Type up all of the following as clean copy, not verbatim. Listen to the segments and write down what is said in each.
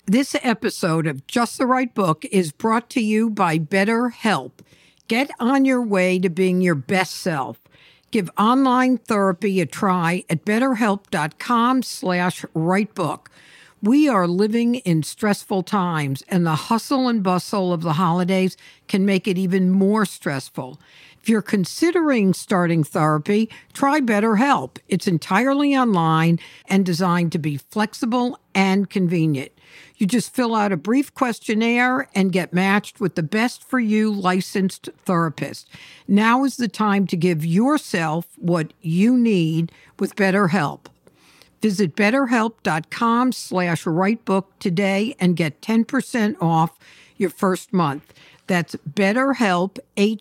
This episode of Just the Right Book is brought to you by BetterHelp. Get on your way to being your best self. Give online therapy a try at betterhelp.com/writebook. We are living in stressful times, and the hustle and bustle of the holidays can make it even more stressful. If you're considering starting therapy, try BetterHelp. It's entirely online and designed to be flexible and convenient. You just fill out a brief questionnaire and get matched with the best for you licensed therapist. Now is the time to give yourself what you need with BetterHelp. Visit betterhelp.com/writebook today and get 10% off your first month. That's BetterHelp,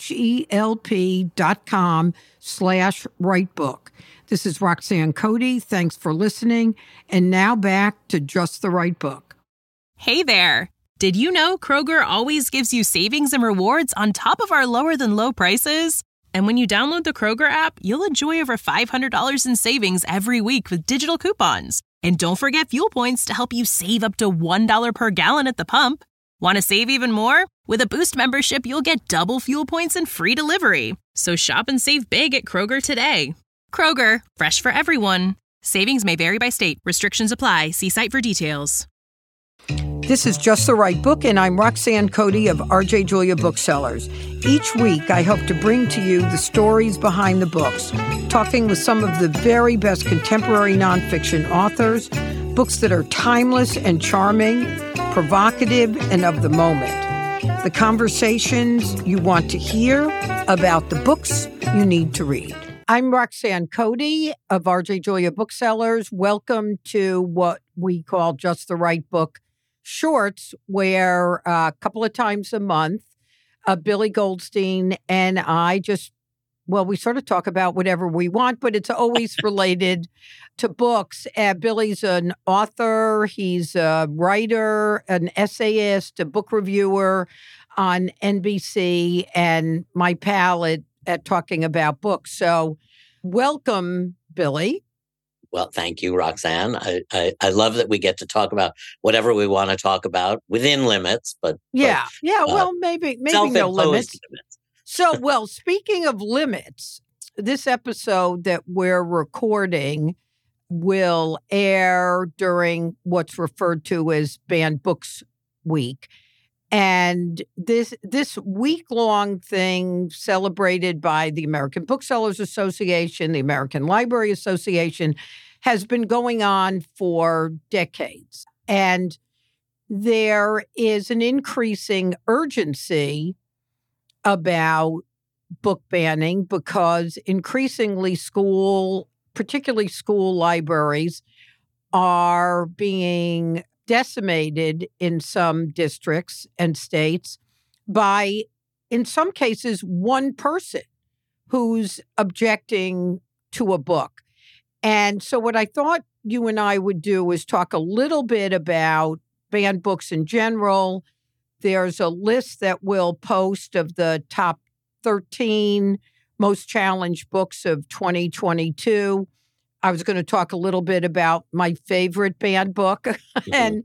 HELP.com/writebook. This is Roxanne Cody. Thanks for listening. And now back to Just the Right Book. Hey there! Did you know Kroger always gives you savings and rewards on top of our lower-than-low prices? And when you download the Kroger app, you'll enjoy over $500 in savings every week with digital coupons. And don't forget fuel points to help you save up to $1 per gallon at the pump. Want to save even more? With a Boost membership, you'll get double fuel points and free delivery. So shop and save big at Kroger today. Kroger, fresh for everyone. Savings may vary by state. Restrictions apply. See site for details. This is Just the Right Book, and I'm Roxanne Cody of R.J. Julia Booksellers. Each week, I hope to bring to you the stories behind the books, talking with some of the very best contemporary nonfiction authors, books that are timeless and charming, provocative, and of the moment. The conversations you want to hear about the books you need to read. I'm Roxanne Cody of R.J. Julia Booksellers. Welcome to what we call Just the Right Book Shorts, where a couple of times a month, Billy Goldstein and I we sort of talk about whatever we want, but it's always related to books. Billy's an author, he's a writer, an essayist, a book reviewer on NBC, and my pal at Talking About Books. So welcome, Billy. Well, thank you, Roxanne. I love that we get to talk about whatever we want to talk about within limits, but well, maybe no limits. So, well, speaking of limits, this episode that we're recording will air during what's referred to as Banned Books Week. And this week-long thing celebrated by the American Booksellers Association, the American Library Association, has been going on for decades. And there is an increasing urgency about book banning because increasingly particularly school libraries, are being decimated in some districts and states by, in some cases, one person who's objecting to a book. And so what I thought you and I would do is talk a little bit about banned books in general. There's a list that we'll post of the top 13 most challenged books of 2022. I was going to talk a little bit about my favorite banned book and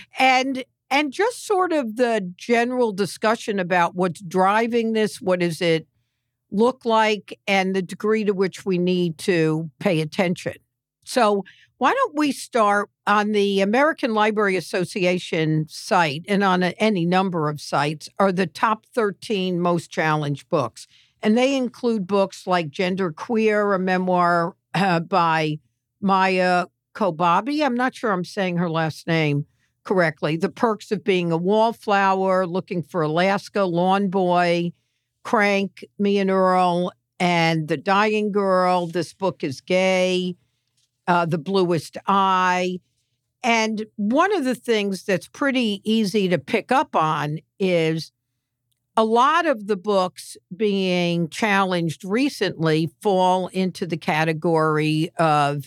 just sort of the general discussion about what's driving this, what does it look like, and the degree to which we need to pay attention. So why don't we start on the American Library Association site, and on any number of sites, are the top 13 most challenged books. And they include books like Gender Queer, a memoir by Maia Kobabe. I'm not sure I'm saying her last name correctly. The Perks of Being a Wallflower, Looking for Alaska, Lawn Boy, Crank, Me and Earl, and The Dying Girl, This Book is Gay, The Bluest Eye. And one of the things that's pretty easy to pick up on is a lot of the books being challenged recently fall into the category of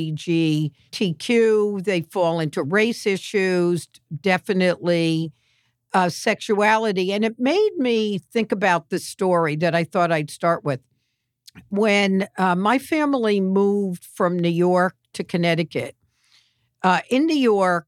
LGBTQ. They fall into race issues, definitely sexuality. And it made me think about this story that I thought I'd start with. When my family moved from New York to Connecticut, in New York,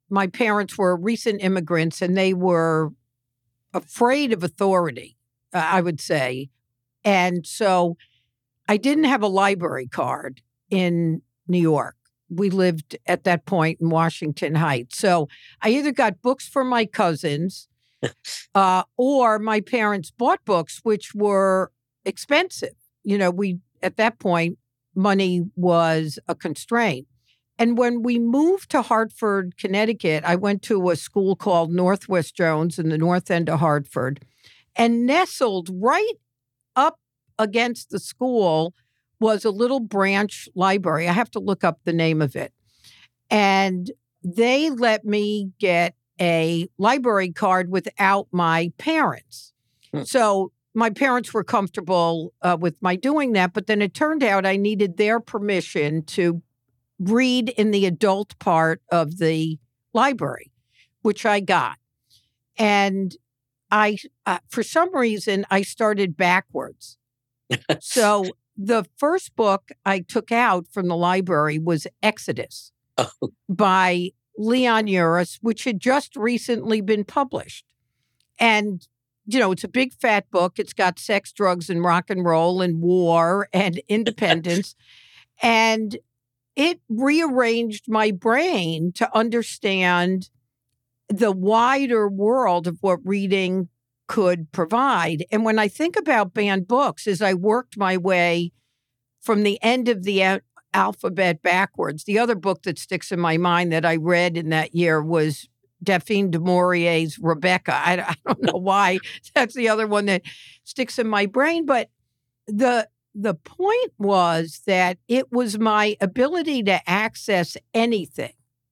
my parents were recent immigrants and they were afraid of authority, I would say. And so I didn't have a library card in New York. We lived at that point in Washington Heights. So I either got books from my cousins or my parents bought books, which were expensive. At that point, money was a constraint. And when we moved to Hartford, Connecticut, I went to a school called Northwest Jones in the north end of Hartford, and nestled right up against the school was a little branch library. I have to look up the name of it. And they let me get a library card without my parents. So my parents were comfortable with my doing that, but then it turned out I needed their permission to read in the adult part of the library, which I got. And I, for some reason, I started backwards. So the first book I took out from the library was Exodus by Leon Uris, which had just recently been published. And it's a big fat book. It's got sex, drugs, and rock and roll and war and independence. And it rearranged my brain to understand the wider world of what reading could provide. And when I think about banned books, as I worked my way from the end of the alphabet backwards, the other book that sticks in my mind that I read in that year was Delphine du Maurier's Rebecca. I don't know why. That's the other one that sticks in my brain. But the point was that it was my ability to access anything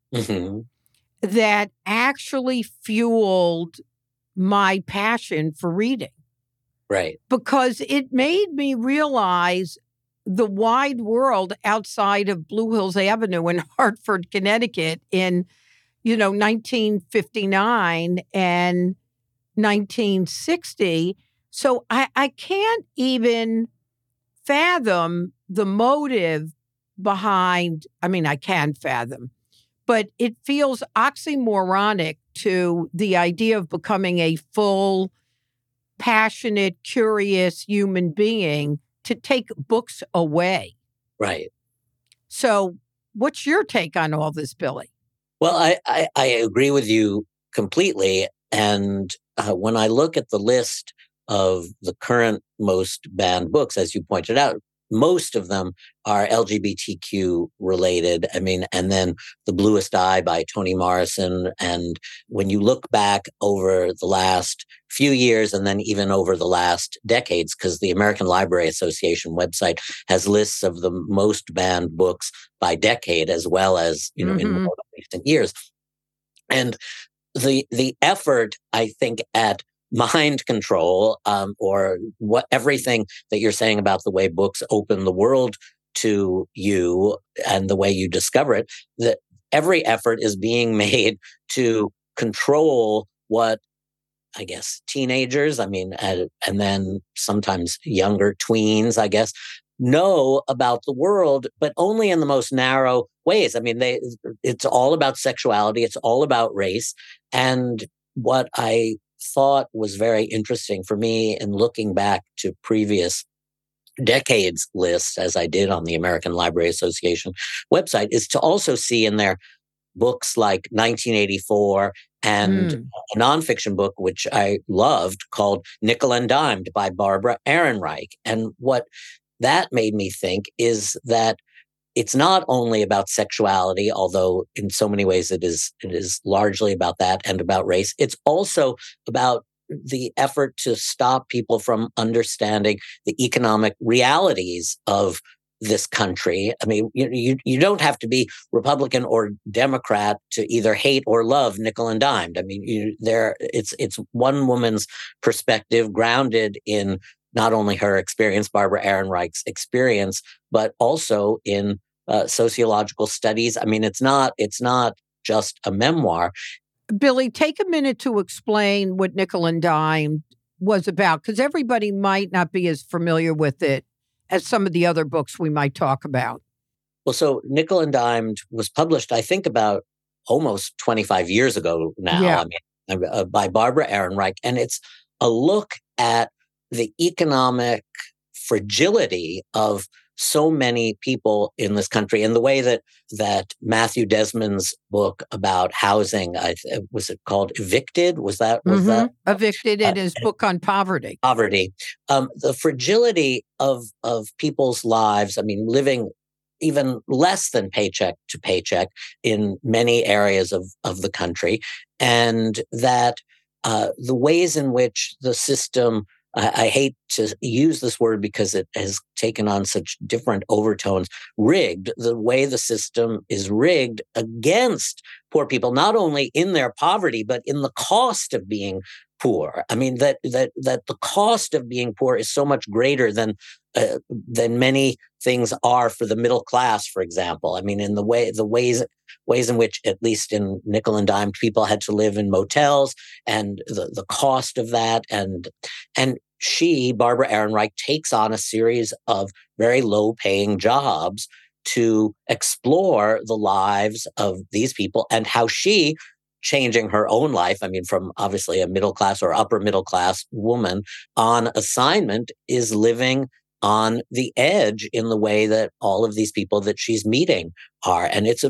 that actually fueled my passion for reading. Right. Because it made me realize the wide world outside of Blue Hills Avenue in Hartford, Connecticut in 1959 and 1960. So I can't even fathom the motive behind, I can fathom, but it feels oxymoronic to the idea of becoming a full, passionate, curious human being to take books away. Right. So what's your take on all this, Billy? Well, I agree with you completely. And when I look at the list of the current most banned books, as you pointed out, most of them are LGBTQ related. And then The Bluest Eye by Toni Morrison. And when you look back over the last few years and then even over the last decades, because the American Library Association website has lists of the most banned books by decade, as well as, in the more recent years. And the effort, I think, at mind control, or everything that you're saying about the way books open the world to you and the way you discover it, that every effort is being made to control what, I guess, teenagers, and then sometimes younger tweens, I guess, know about the world, but only in the most narrow ways. It's all about sexuality. It's all about race. And what I thought was very interesting for me in looking back to previous decades lists, as I did on the American Library Association website, is to also see in there books like 1984 and a nonfiction book, which I loved, called Nickel and Dimed by Barbara Ehrenreich. And what that made me think is that it's not only about sexuality, although in so many ways it is largely about that and about race. It's also about the effort to stop people from understanding the economic realities of this country. You don't have to be Republican or Democrat to either hate or love Nickel and Dimed. It's one woman's perspective grounded in not only her experience, Barbara Ehrenreich's experience, but also in sociological studies. It's not just a memoir. Billy, take a minute to explain what Nickel and Dimed was about, because everybody might not be as familiar with it as some of the other books we might talk about. Well, so Nickel and Dimed was published, I think, about almost 25 years ago now. Yeah. I mean, by Barbara Ehrenreich. And it's a look at the economic fragility of so many people in this country, and the way that Matthew Desmond's book about housing, was it called Evicted? Was that Evicted in his book on poverty? Poverty, the fragility of people's lives. I mean, living even less than paycheck to paycheck in many areas of the country, and that the ways in which the system, I hate to use this word because it has taken on such different overtones, rigged, the way the system is rigged against poor people, not only in their poverty, but in the cost of being poor. I mean, that the cost of being poor is so much greater than many things are for the middle class, for example. I mean, in the ways in which, at least in nickel and dime, people had to live in motels, and the cost of that, and Barbara Ehrenreich, takes on a series of very low-paying jobs to explore the lives of these people and how she, changing her own life, I mean, from obviously a middle class or upper middle class woman on assignment, is living on the edge in the way that all of these people that she's meeting are. And it's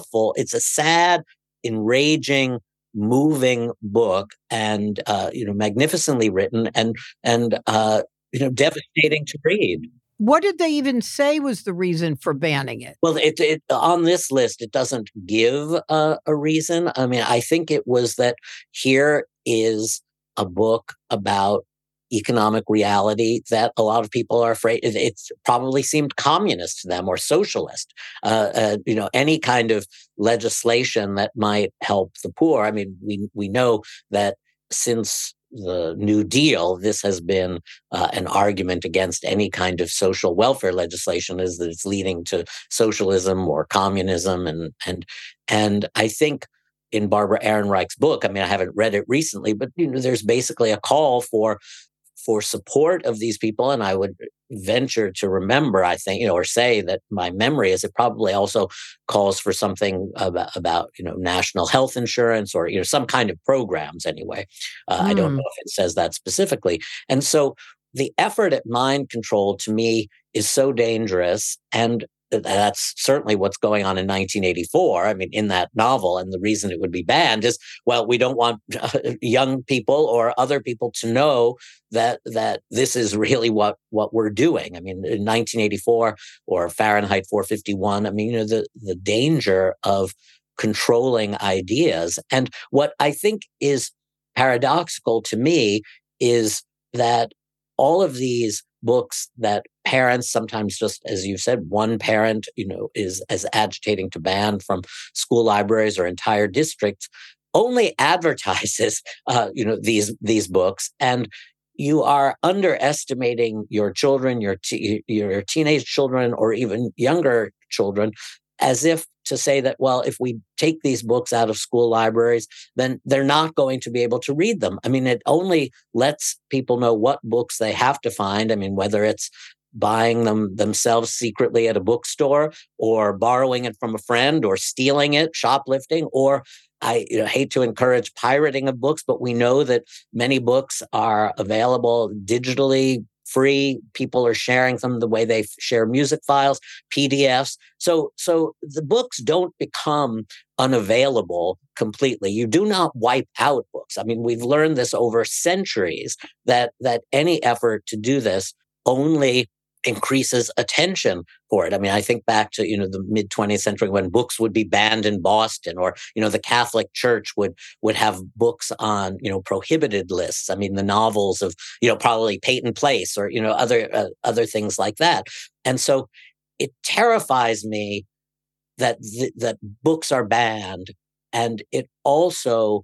a sad, enraging, moving book, and magnificently written, and devastating to read. What did they even say was the reason for banning it? Well, it on this list, it doesn't give a reason. I mean, I think it was that here is a book about economic reality that a lot of people are afraid. It probably seemed communist to them, or socialist. Any kind of legislation that might help the poor. I mean, we know that since the New Deal, this has been an argument against any kind of social welfare legislation, is that it's leading to socialism or communism, and I think in Barbara Ehrenreich's book, I mean, I haven't read it recently, but there's basically a call for support of these people. And I would venture to remember, I think, or say that my memory is it probably also calls for something about national health insurance, or some kind of programs anyway. I don't know if it says that specifically. And so the effort at mind control, to me, is so dangerous, and that's certainly what's going on in 1984. I mean, in that novel, and the reason it would be banned is, well, we don't want young people or other people to know that this is really what we're doing. I mean, in 1984 or Fahrenheit 451, I mean, the danger of controlling ideas. And what I think is paradoxical to me is that all of these books that parents, sometimes just as you said, one parent, is as agitating to ban from school libraries or entire districts, only advertises, these books, and you are underestimating your children, your teenage children, or even younger children, as if to say that, well, if we take these books out of school libraries, then they're not going to be able to read them. I mean, it only lets people know what books they have to find. I mean, whether it's buying them themselves secretly at a bookstore, or borrowing it from a friend, or stealing it, shoplifting, or I hate to encourage pirating of books, but we know that many books are available digitally, free. People are sharing them the way they share music files, PDFs. So the books don't become unavailable completely. You do not wipe out books. I mean, we've learned this over centuries, that any effort to do this only increases attention for it. I mean, I think back to, the mid 20th century when books would be banned in Boston, or, the Catholic Church would have books on, prohibited lists. I mean, the novels of, probably Peyton Place, or, other things like that. And so it terrifies me that that books are banned. And it also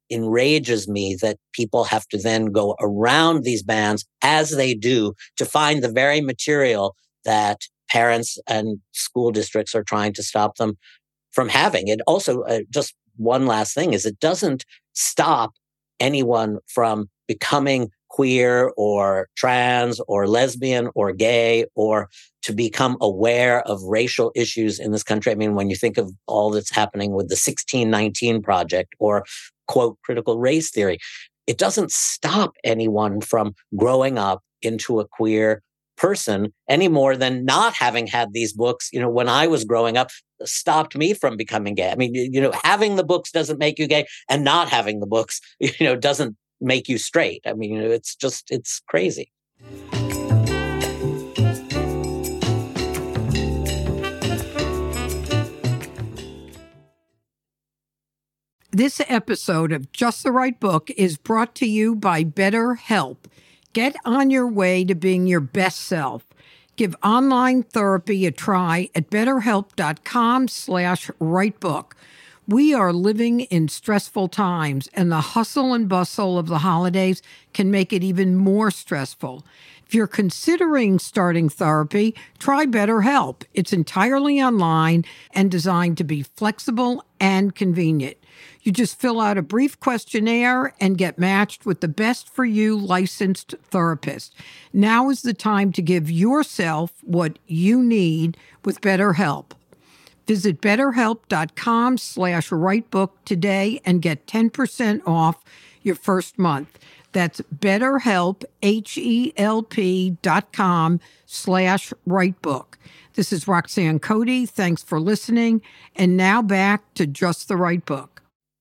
enrages me that people have to then go around these bans, as they do, to find the very material that parents and school districts are trying to stop them from having. It also, just one last thing, is it doesn't stop anyone from becoming queer or trans or lesbian or gay, or to become aware of racial issues in this country. I mean, when you think of all that's happening with the 1619 Project or, quote, critical race theory, it doesn't stop anyone from growing up into a queer person any more than not having had these books, when I was growing up, stopped me from becoming gay. I mean, having the books doesn't make you gay, and not having the books, doesn't make you straight. I mean, it's crazy. This episode of Just the Right Book is brought to you by BetterHelp. Get on your way to being your best self. Give online therapy a try at betterhelp.com/writebook. We are living in stressful times, and the hustle and bustle of the holidays can make it even more stressful. If you're considering starting therapy, try BetterHelp. It's entirely online and designed to be flexible and convenient. You just fill out a brief questionnaire and get matched with the best for you licensed therapist. Now is the time to give yourself what you need with BetterHelp. Visit betterhelp.com/writebook today and get 10% off your first month. That's BetterHelp, HELP.com/writebook. This is Roxanne Cody. Thanks for listening. And now back to Just the Right Book.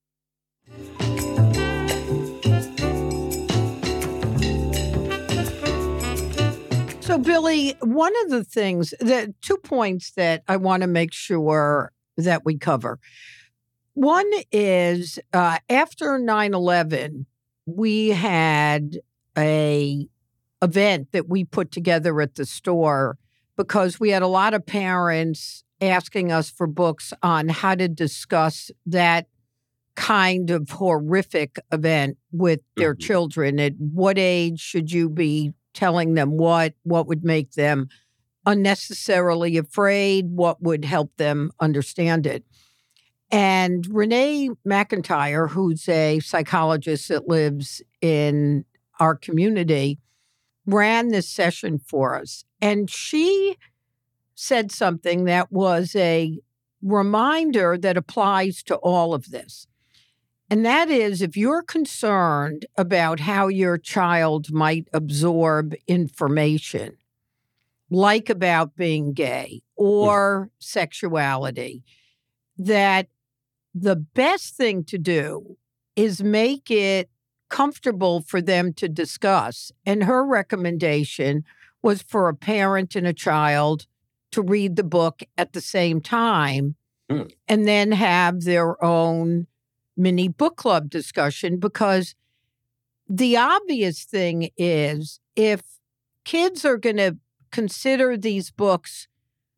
So, Billy, one of the things, the 2 points that I want to make sure that we cover. One is after 9/11, we had a event that we put together at the store because we had a lot of parents asking us for books on how to discuss that kind of horrific event with their children. At what age should you be telling them what would make them unnecessarily afraid, what would help them understand it? And Renee McIntyre, who's a psychologist that lives in our community, ran this session for us. And she said something that was a reminder that applies to all of this. And that is, if you're concerned about how your child might absorb information, like about being gay or sexuality, that the best thing to do is make it comfortable for them to discuss. And her recommendation was for a parent and a child to read the book at the same time and then have their own mini book club discussion, because the obvious thing is if kids are going to consider these books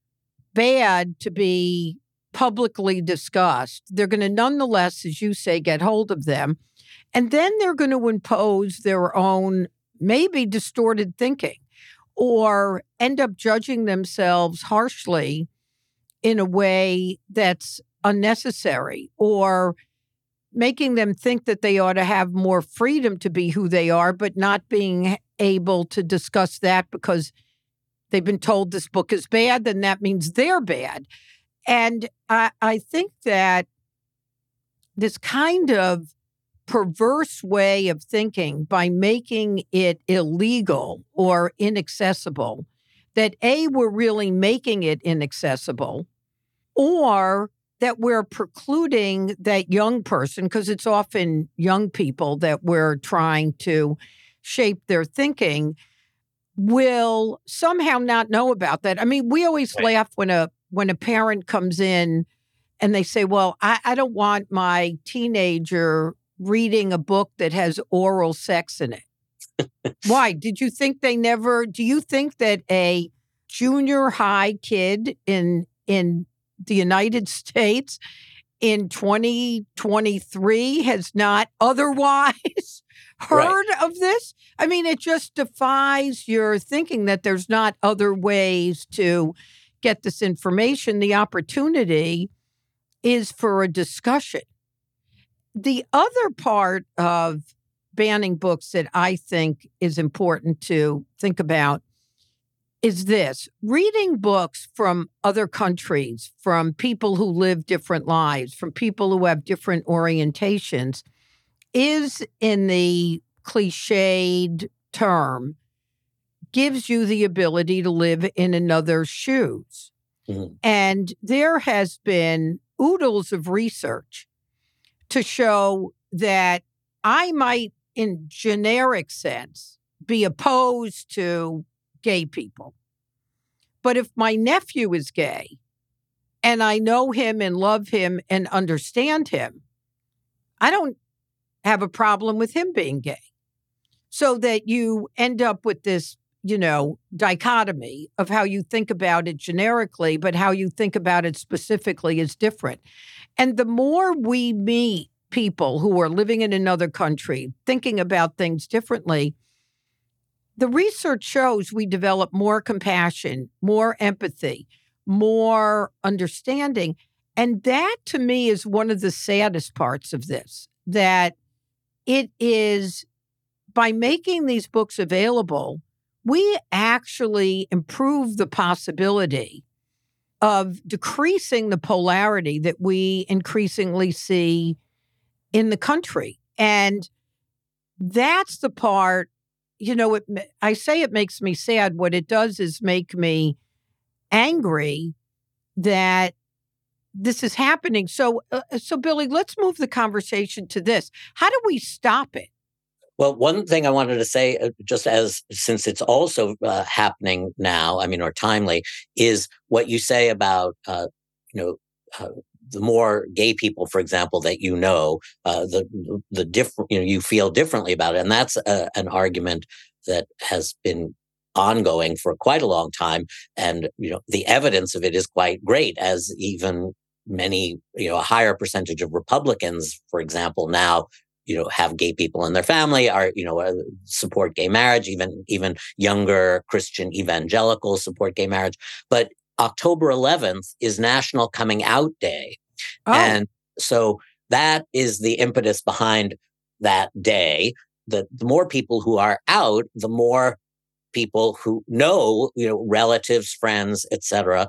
bad to be publicly discussed, they're going to nonetheless, as you say, get hold of them. And then they're going to impose their own maybe distorted thinking or end up judging themselves harshly in a way that's unnecessary, or making them think that they ought to have more freedom to be who they are, but not being able to discuss that because they've been told this book is bad, then that means they're bad. And I think that this kind of perverse way of thinking, by making it illegal or inaccessible, that A, we're really making it inaccessible, or that we're precluding that young person, because it's often young people that we're trying to shape their thinking, will somehow not know about that. I mean, we always laugh when a parent comes in and they say, well, I don't want my teenager reading a book that has oral sex in it. Why? Do you think that a junior high kid in the United States in 2023 has not otherwise heard of this? I mean, it just defies your thinking that there's not other ways to get this information. The opportunity is for a discussion. The other part of banning books that I think is important to think about is this. Reading books from other countries, from people who live different lives, from people who have different orientations, is, in the cliched term, gives you the ability to live in another's shoes. Mm-hmm. And there has been oodles of research to show that I might, in generic sense, be opposed to gay people. But if my nephew is gay and I know him and love him and understand him, I don't have a problem with him being gay. So that you end up with this, dichotomy of how you think about it generically, but how you think about it specifically is different. And the more we meet people who are living in another country, thinking about things differently, the research shows we develop more compassion, more empathy, more understanding. And that, to me, is one of the saddest parts of this, that it is, by making these books available, we actually improve the possibility of decreasing the polarity that we increasingly see in the country. And that's the part, I say it makes me sad. What it does is make me angry that this is happening. So Billy, let's move the conversation to this. How do we stop it? Well, one thing I wanted to say, since it's also happening now, or timely, is what you say about, the more gay people, for example, that the different, you feel differently about it. And that's an argument that has been ongoing for quite a long time. And, the evidence of it is quite great, as even many, a higher percentage of Republicans, for example, now have gay people in their family, support gay marriage, even younger Christian evangelicals support gay marriage. But October 11th is National Coming Out Day. Oh. And so that is the impetus behind that day. The more people who are out, the more people who know, relatives, friends, etc.,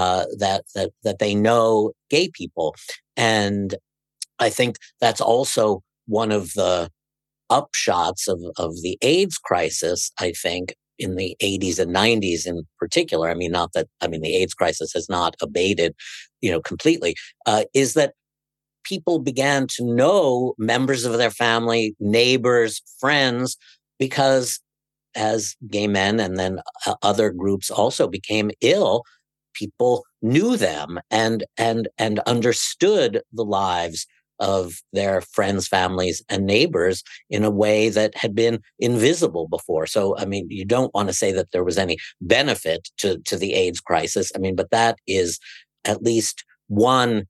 that they know gay people. And I think that's also one of the upshots of the AIDS crisis, I think, in the 80s and 90s in particular. The AIDS crisis has not abated, completely, is that people began to know members of their family, neighbors, friends, because as gay men and then other groups also became ill, people knew them and understood the lives of their friends, families, and neighbors in a way that had been invisible before. So, you don't want to say that there was any benefit to the AIDS crisis. But that is at least one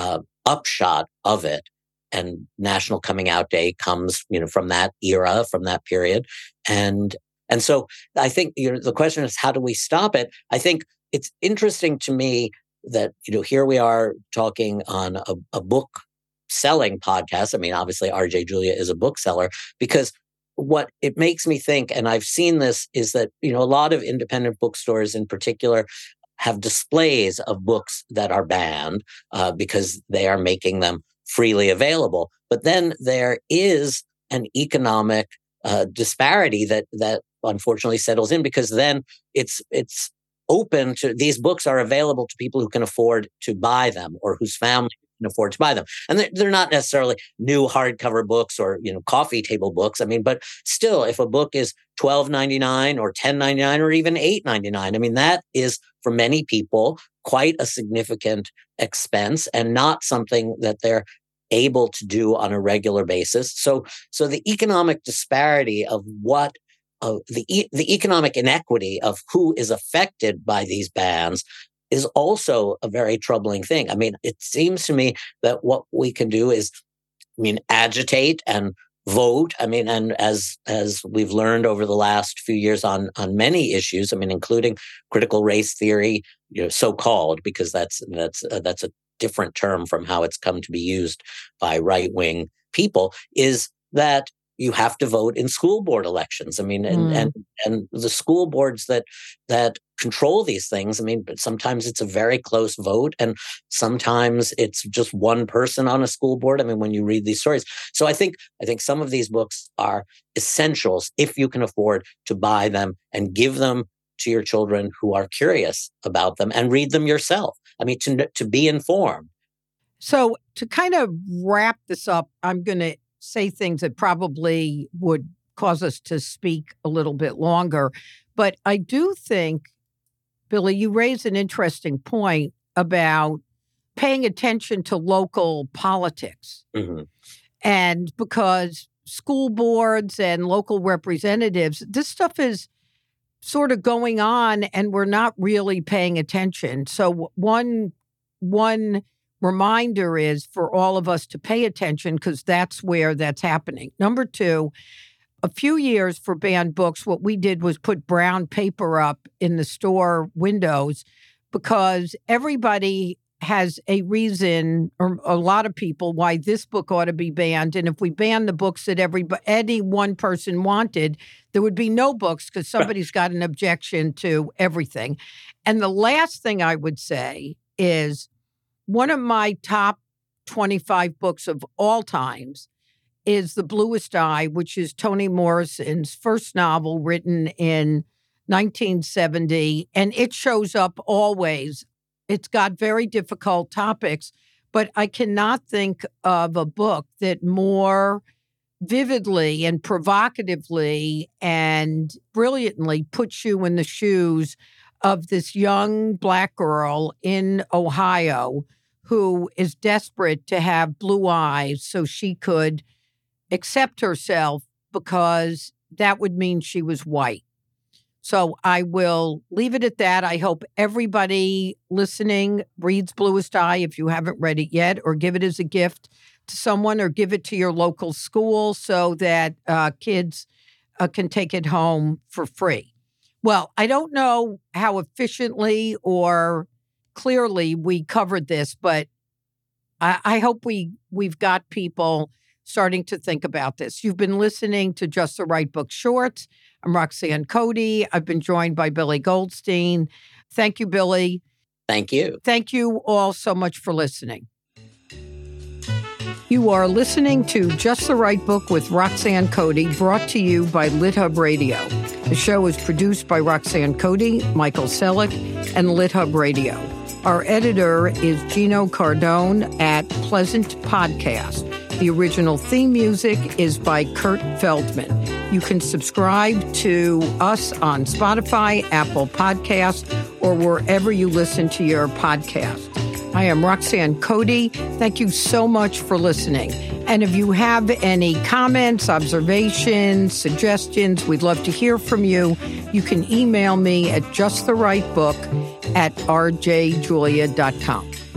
upshot of it. And National Coming Out Day comes, from that era, from that period. And so I think, the question is, how do we stop it? I think it's interesting to me that, here we are talking on a book selling podcast. Obviously RJ Julia is a bookseller, because what it makes me think, and I've seen this, is that, a lot of independent bookstores in particular have displays of books that are banned because they are making them freely available. But then there is an economic disparity that unfortunately settles in, because then it's open to, these books are available to people who can afford to buy them, or whose family can afford to buy them. And they're not necessarily new hardcover books or, coffee table books. But still, if a book is $12.99 or $10.99 or even $8.99, that is, for many people, quite a significant expense and not something that they're able to do on a regular basis. So the economic disparity of the economic inequity of who is affected by these bans is also a very troubling thing. It seems to me that what we can do is, agitate and vote. And as we've learned over the last few years on many issues, including critical race theory, so-called, because that's a different term from how it's come to be used by right-wing people, is that you have to vote in school board elections. I mean, and the school boards that control these things, I mean, sometimes it's a very close vote, and sometimes it's just one person on a school board. I mean, when you read these stories. So I think some of these books are essentials if you can afford to buy them and give them to your children who are curious about them, and read them yourself. I mean, to be informed. So to kind of wrap this up, I'm going to say things that probably would cause us to speak a little bit longer. But I do think, Billy, you raise an interesting point about paying attention to local politics. Mm-hmm. And because school boards and local representatives, this stuff is sort of going on and we're not really paying attention. So one reminder is for all of us to pay attention, because that's where that's happening. Number two, a few years for banned books, what we did was put brown paper up in the store windows, because everybody has a reason, or a lot of people, why this book ought to be banned. And if we ban the books that any one person wanted, there would be no books, because somebody's got an objection to everything. And the last thing I would say is, one of my top 25 books of all times is The Bluest Eye, which is Toni Morrison's first novel written in 1970. And it shows up always. It's got very difficult topics, but I cannot think of a book that more vividly and provocatively and brilliantly puts you in the shoes of this young Black girl in Ohio who is desperate to have blue eyes so she could accept herself, because that would mean she was white. So I will leave it at that. I hope everybody listening reads Bluest Eye if you haven't read it yet, or give it as a gift to someone, or give it to your local school so that kids can take it home for free. Well, I don't know how efficiently or clearly we covered this, but I hope we've got people starting to think about this. You've been listening to Just the Right Book Shorts. I'm Roxanne Cody. I've been joined by Billy Goldstein. Thank you, Billy. Thank you. Thank you all so much for listening. You are listening to Just the Right Book with Roxanne Cody, brought to you by LitHub Radio. The show is produced by Roxanne Cody, Michael Selleck, and LitHub Radio. Our editor is Gino Cardone at Pleasant Podcast. The original theme music is by Kurt Feldman. You can subscribe to us on Spotify, Apple Podcasts, or wherever you listen to your podcast. I am Roxanne Cody. Thank you so much for listening. And if you have any comments, observations, suggestions, we'd love to hear from you. You can email me at justtherightbook@rjjulia.com.